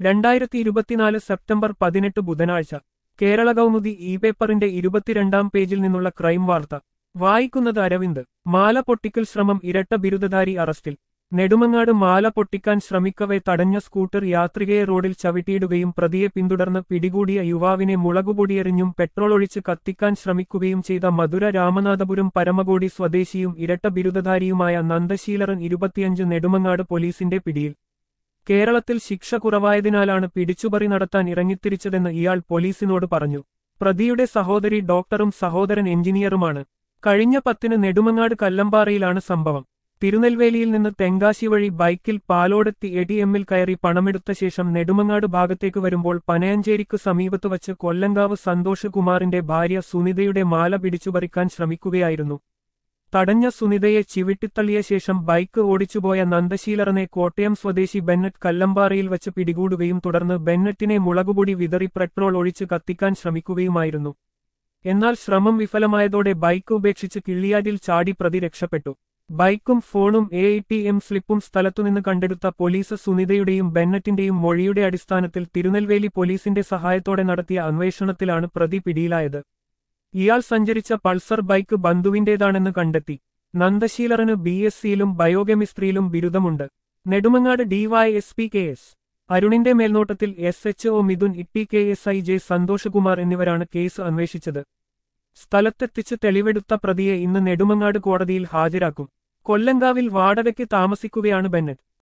2024 September 18 ബുധനാഴ്ച Kerala Kaumudi E പേപ്പറിന്റെ 22-ാം പേജിൽ നിന്നുള്ള ക്രൈം വാർത്ത വായിക്കുന്നത് അരവിന്ദ്. മാല പൊട്ടിക്കൽ ശ്രമം, ഇരട്ട ബിരുദധാരി അറസ്റ്റിൽ. നെടുമങ്ങാട് മാല പൊട്ടിക്കാൻ ശ്രമിക്കവെ തടഞ്ഞ സ്കൂട്ടർ യാത്രികയെ റോഡിൽ ചവിട്ടിയിടുകയും പ്രതിയെ പിന്തുടർന്ന് പിടികൂടിയ യുവാവിനെ മുളകുപൊടിയെറിഞ്ഞും പെട്രോൾ ഒഴിച്ച് കത്തിക്കാൻ ശ്രമിക്കുകയും ചെയ്ത മധുര രാമനാഥപുരം പരമകോടി സ്വദേശിയും ഇരട്ട ബിരുദധാരിയുമായ നന്ദശീലറൻ 25 നെടുമങ്ങാട് പോലീസിന്റെ പിടിയിൽ. കേരളത്തിൽ ശിക്ഷ കുറവായതിനാലാണ് പിടിച്ചുപറി നടത്താൻ ഇറങ്ങിത്തിരിച്ചതെന്ന് ഇയാൾ പോലീസിനോട് പറഞ്ഞു. പ്രതിയുടെ സഹോദരി ഡോക്ടറും സഹോദരൻ എഞ്ചിനീയറുമാണ്. കഴിഞ്ഞ 10-ന് നെടുമങ്ങാട് കല്ലമ്പാറയിലാണ് സംഭവം. തിരുനെൽവേലിയിൽ നിന്ന് തെങ്കാശി വഴി ബൈക്കിൽ പാലോടെത്തി ATM-ൽ കയറി പണമെടുത്ത ശേഷം നെടുമങ്ങാട് ഭാഗത്തേക്ക് വരുമ്പോൾ പനയഞ്ചേരിക്കു സമീപത്ത് വച്ച് കൊല്ലങ്കാവ് സന്തോഷ് കുമാറിന്റെ ഭാര്യ സുനിതയുടെ മാല പിടിച്ചുപറിക്കാൻ ശ്രമിക്കുകയായിരുന്നു. തടഞ്ഞ സുനിതയെ ചിവിട്ടിത്തള്ളിയ ശേഷം ബൈക്ക് ഓടിച്ചുപോയ നന്ദശീലറനെ കോട്ടയം സ്വദേശി ബെന്നറ്റ് കല്ലമ്പാറയിൽ വച്ച് പിടികൂടുകയും തുടർന്ന് ബെന്നറ്റിനെ മുളകുപൊടി വിതറി പെട്രോൾ ഒഴിച്ച് കത്തിക്കാൻ ശ്രമിക്കുകയുമായിരുന്നു. എന്നാൽ ശ്രമം വിഫലമായതോടെ ബൈക്ക് ഉപേക്ഷിച്ച് കിള്ളിയാറ്റിൽ ചാടി പ്രതി രക്ഷപ്പെട്ടു. ബൈക്കും ഫോണും ATM സ്ലിപ്പും സ്ഥലത്തുനിന്ന് കണ്ടെടുത്ത പോലീസ് സുനിതയുടെയും ബെന്നറ്റിന്റെയും മൊഴിയുടെ അടിസ്ഥാനത്തിൽ തിരുനെൽവേലി പോലീസിന്റെ സഹായത്തോടെ നടത്തിയ അന്വേഷണത്തിലാണ് പ്രതി പിടിയിലായത്. ഇയാൾ സഞ്ചരിച്ച പൾസർ ബൈക്ക് ബന്ധുവിന്റേതാണെന്ന് കണ്ടെത്തി. നന്ദശീലറിന് BSc-യിലും ബയോകെമിസ്ട്രിയിലും ബിരുദമുണ്ട്. നെടുമങ്ങാട് DYSP KS അരുണിന്റെ മേൽനോട്ടത്തിൽ SHO മിഥുൻ ഇട്ടി KSI J സന്തോഷകുമാർ എന്നിവരാണ് കേസ് അന്വേഷിച്ചത്. സ്ഥലത്തെത്തിച്ച് തെളിവെടുത്ത പ്രതിയെ ഇന്ന് നെടുമങ്ങാട് കോടതിയിൽ ഹാജരാക്കും. കൊല്ലങ്കാവിൽ വാടകയ്ക്ക് താമസിക്കുകയാണ് ബെന്നറ്റ്.